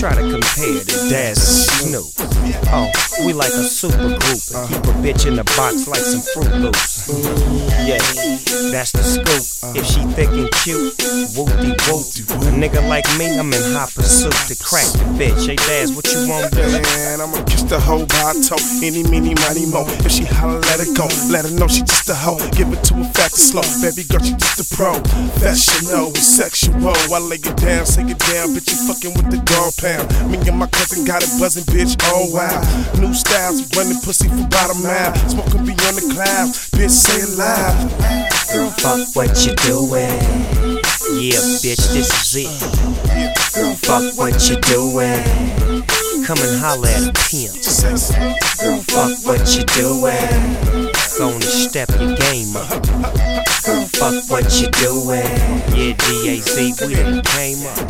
try to compare the Daz and Snoop. Oh, we like a super group and keep a bitch in the box like some Fruit Loops. Yeah, that's the scoop. If she thick and cute, whoop-de-whoop. A nigga like me, I'm in hot pursuit to crack the bitch. Hey Daz, what you want to do? Man, I'ma kiss the hoe by her toe. Any, meeny, miny, mo. If she holler, let her go. Let her know she just a hoe. Give it to her fast and slow. Baby girl, she just a pro. Professional, sexual. I lay it down, take it down. Bitch, you fucking with the dog pound. Me and my cousin got it buzzing, bitch. Oh wow. New styles, running pussy for about a mile. Smoking beyond the clouds. Bitch, say it loud. Girl, fuck what you doing. Yeah, bitch, this is it. Girl, fuck what you doing. Come and holler at a pimp. Girl, fuck what you doing. Gonna step your game up. Girl, fuck what you doing. Yeah, DAZ, we done came up.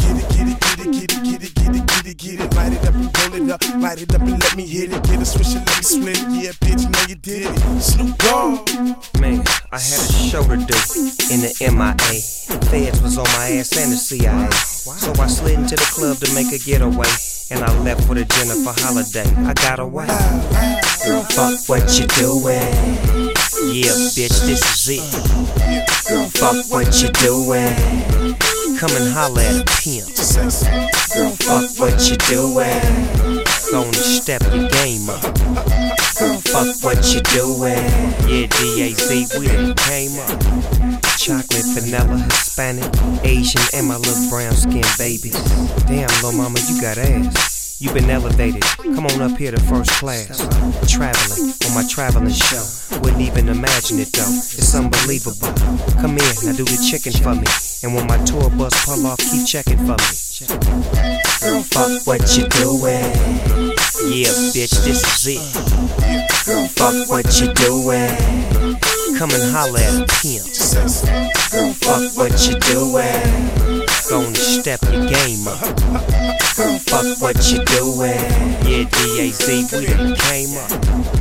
Get it, light it up and roll it up. Light it up and let me hit it. Get a switch and let me split it. Yeah, bitch, know you did it. Snoop Dogg. Man, I had a show to do in the MIA. Feds was on my ass and the CIA. So I slid into the club to make a getaway. And I left with a Jennifer Holiday. I got away. Girl, fuck what you doing. Yeah, bitch, this is it. Girl, fuck what you doing. Come and holler at a pimp. Girl, fuck what you doing. Gonna step your game up. Girl, fuck what you doing. Yeah, DAZ, we done came up. Chocolate, vanilla, Hispanic, Asian, and my little brown skin babies. Damn, little mama, you got ass. You been elevated. Come on up here to first class. Traveling on my traveling show. Wouldn't even imagine it though. It's unbelievable. Come here, now do the chicken for me. And when my tour bus pull off, keep checking for me. Girl, fuck what you doing. Yeah, bitch, this is it. Girl, fuck what you doing. Come and holler at a pimp. Girl, fuck what you doing. Gonna step your game up. Girl, fuck what you doing. Yeah, DAZ, we done came up.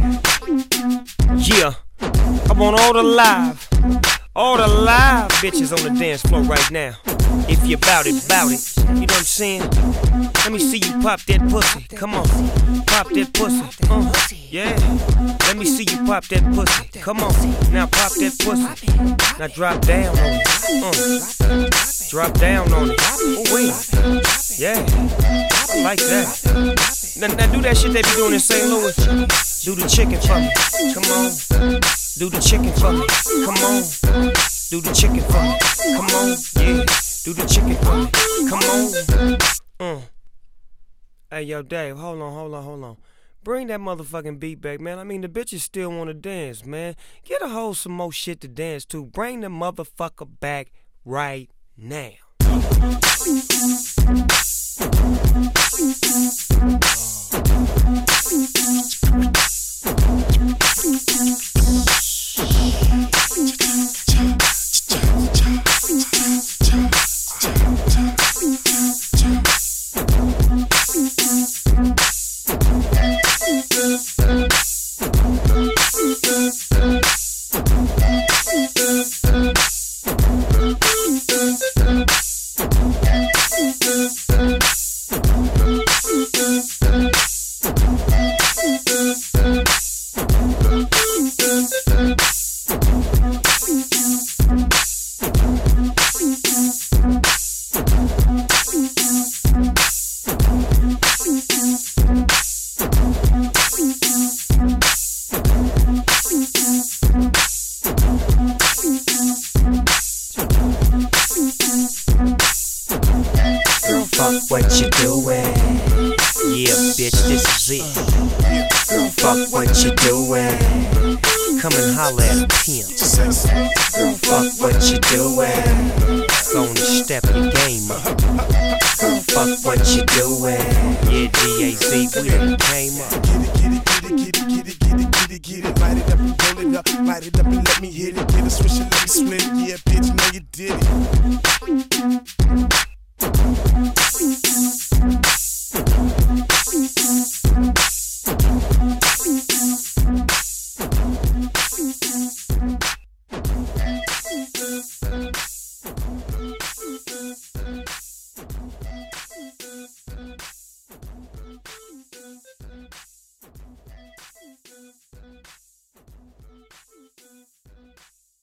Yeah, I want all the live bitches on the dance floor right now. If you bout it, bout it. You know what I'm saying? Let me see you pop that pussy. Come on, pop that pussy. Yeah. Let me see you pop that pussy. Come on, now pop that pussy. Now drop down on it. Drop down on it. Oh wait. Yeah. I like that. Now do that shit they be doing in St. Louis. Do the chicken for me. Come on. Do the chicken for me. Come on. Do the chicken for me. Come on. Yeah. Do the chicken for me. Come on. Hey, yo, Dave, hold on. Bring that motherfucking beat back, man. I mean, the bitches still want to dance, man. Get a hold some more shit to dance to. Bring the motherfucker back right now. Fuck what you doing. Yeah, bitch, this is it. Girl, fuck what you doing. Come and holler at a pimp. Girl, fuck what you doing. Gonna step your game up. Girl, fuck what you doing. Yeah, DAZ, we done came up. Get it, light it up and roll it up. Light it up and let me hit it. Get a switch and let me split it. Yeah, bitch, know you did it.